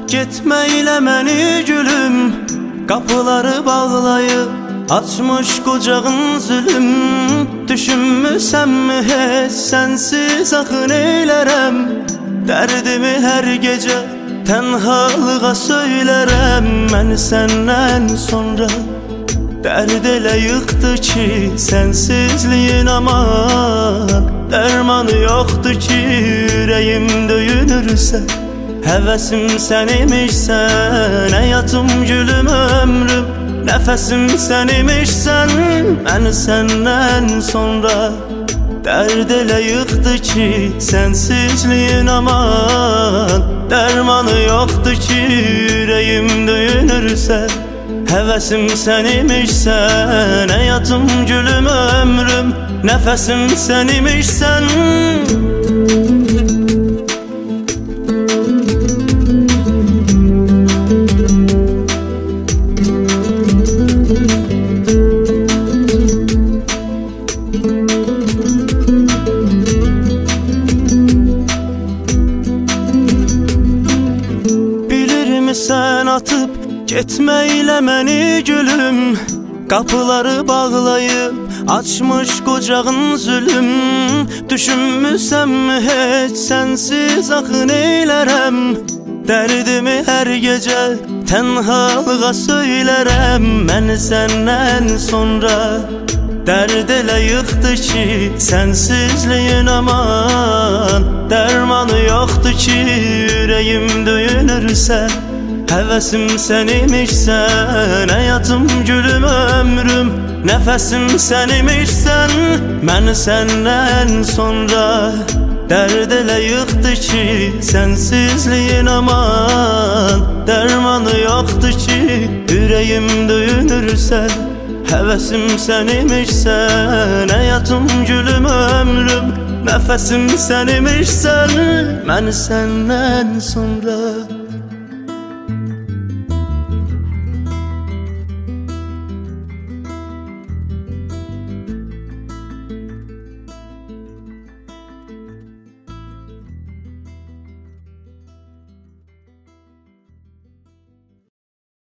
Getməyilə məni gülüm, qapıları bağlayıb açmış qucağın zülüm. Düşünmüsənmi heç sənsiz axı neylərəm? Dərdimi hər gecə tənhalığa söylərəm. Mən səndən sonra dərd elə yıxdı ki, sənsizliyin aman dərmanı yoxdur ki, ürəyim döyünürsə. Həvəsim sən imişsən, həyatım gülüm ömrüm, nəfəsim sən imişsən. Mən səndən sonra dərd elə yıxdı ki, sənsizliyin aman dərmanı yoxdur ki, ürəyim döyünürsə. Həvəsim sən imişsən, həyatım gülüm ömrüm, nəfəsim sən imişsən. Bilirmi sən atıb getməyilə məni gülüm, qapıları bağlayıb açmış qucağın zülüm. Düşünmüsənmi heç sənsiz axı neylərəm? Dərdimi hər gecə tənhalığa söylərəm. Mən səndən sonra dərd elə yıxdı ki, sənsizliyin aman dərmanı yoxdur ki, ürəyim döyünürsə. Həvəsim sən imişsən, həyatım gülüm ömrüm, nəfəsim sən imişsən. Mən səndən sonra dərd elə yıxdı ki, sənsizliyin aman dərmanı yoxdur ki, ürəyim döyünürsə. Həvəsim sən imişsən, həyatım gülüm ömrüm, nəfəsim sən imişsən. Mən səndən sonra